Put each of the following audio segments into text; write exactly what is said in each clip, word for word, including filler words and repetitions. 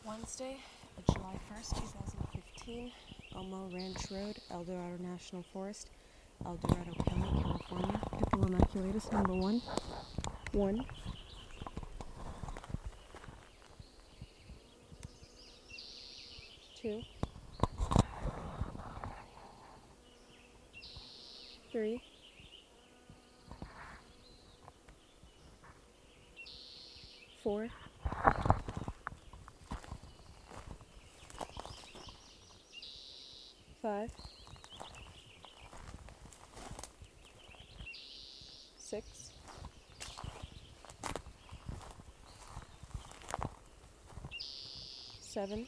Wednesday, July first, two thousand fifteen, Elmo Ranch Road, El Dorado National Forest, El Dorado County, California. Piccola maculatus number one. One. Two. Three. Four. Five. Six. Seven.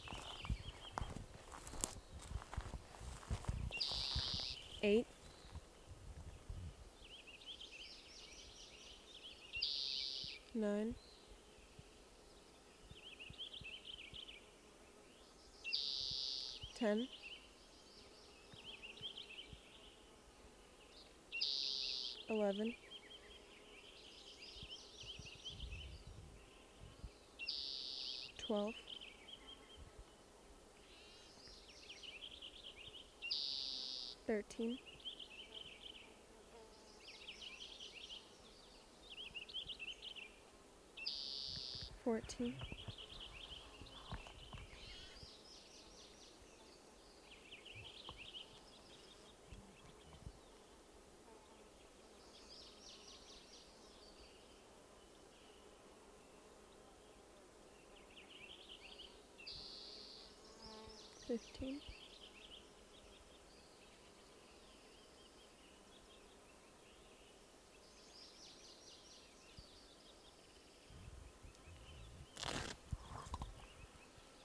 Eight. Nine. Ten. Eleven. Twelve. Thirteen. Fourteen. Fifteen.